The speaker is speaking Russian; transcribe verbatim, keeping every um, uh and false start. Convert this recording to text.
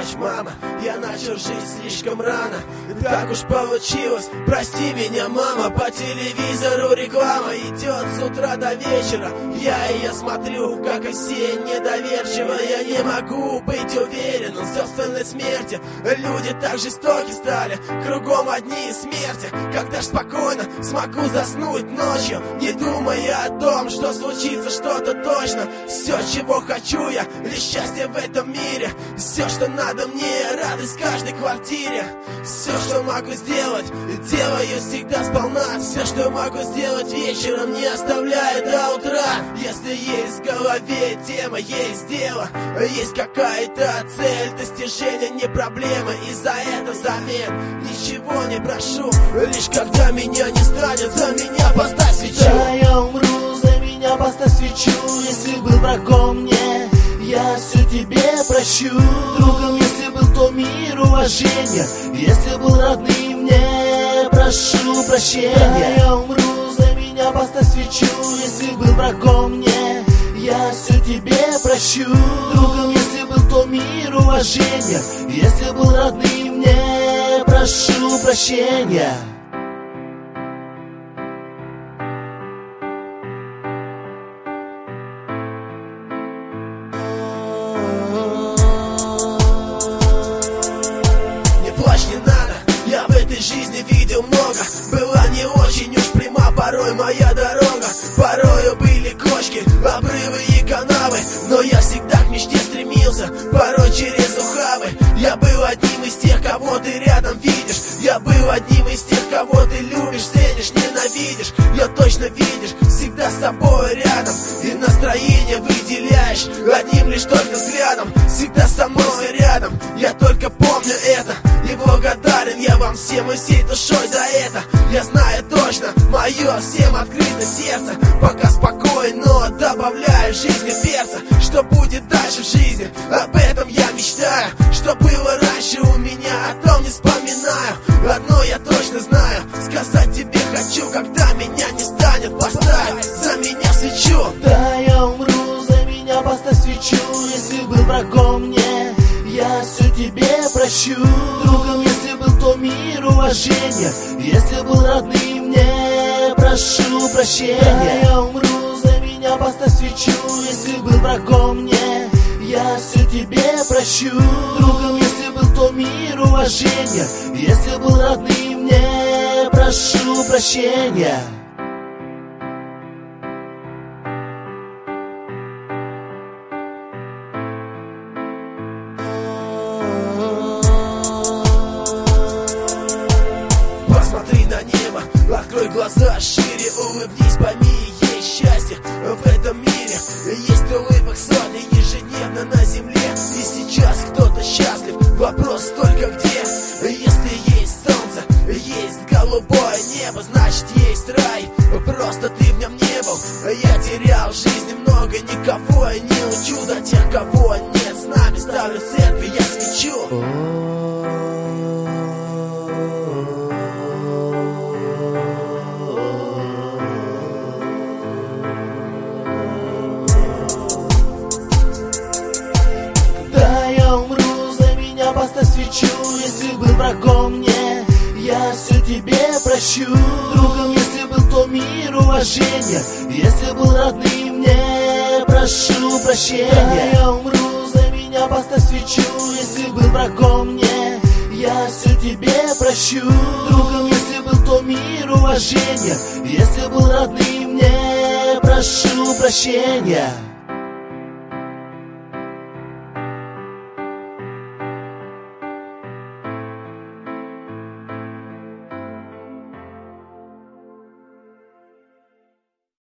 ночь, мама, я начал жить слишком рано. Так уж получилось, прости меня, мама. По телевизору реклама идет с утра до вечера. Я ее смотрю, как и все, недоверчиво. Я не могу быть уверен в собственной смерти. Люди так жестоки стали, кругом одни смерти. Когда ж спокойно смогу заснуть ночью, не думая о том, что случится что-то точно. Все, чего хочу я, лишь счастье в этом мире. Все, что надо мне, радость в каждой квартире. Все, что могу сделать, делаю всегда сполна. Все, что могу сделать вечером, не оставляя до утра. Если есть в голове тема, есть дело, есть какая-то цель, достижение не проблема. И за это взамен ничего не прошу. Лишь когда меня не станет, за меня поставь свечу. Да, я умру, за меня поставь свечу. Если был врагом мне, я все тебе прощу. Другом, если был, то мир, уважение. Если был родным мне, прошу прощения. Да, я умру, за меня поставь свечу. Если был врагом мне, я все тебе прощу. Другом, если был, то мир, уважение. Если был родным мне, прошу прощения. Жизни видел много, была не очень уж пряма порой моя дорога. Порою были кочки, обрывы и канавы, но я всегда к мечте стремился, порой через ухабы. Я был одним из тех, кого ты рядом видишь. Я был одним из тех, кого ты любишь, ценишь, ненавидишь. Я точно видишь, всегда с собой рядом. И настроение выделяешь одним лишь только взглядом. Всегда со мной рядом, я только помню это. И благодарен я вам всем и всей душой за это. Я знаю точно, мое всем открыто сердце. Пока спокойно, но добавляю в жизни перца. Что будет дальше в жизни, об этом я мечтаю. Что было раньше у меня, о том не вспоминаю. Одно я точно знаю, сказать тебе хочу, когда меня не станет. Поставь за меня свечу. Да, я умру, за меня поставь свечу. Если был врагом мне, я все тебе прощу. Другом, если был, то мир, уважение. Если был родным мне, прошу прощения. Да, я умру, за меня поставь свечу. Если был врагом мне, я все тебе прощу. Другом, если был, то мир, уважение. Если был родным мне, прошу прощения. Посмотри на небо, открой глаза шире, улыбнись, пойми, есть счастье в этом мире. Есть улыбок сотни ежедневно на земле. И сейчас кто-то счастлив, вопрос только где. Если есть солнце, есть голубое небо, значит есть рай. Просто ты в нем не был. Я терял в жизни много, никого я не учу. До тех, кого нет с нами, ставлю в церкви я свечу. Поставь свечу, если был врагом мне, я все тебе прощу. Другом, если был, то мир, уважение. Если был родным мне, прошу прощения. Да, я умру, за меня поставь свечу. Если был врагом мне, я все тебе прощу. Другом, если был, то мир, уважение. Если был родным мне, прошу прощения.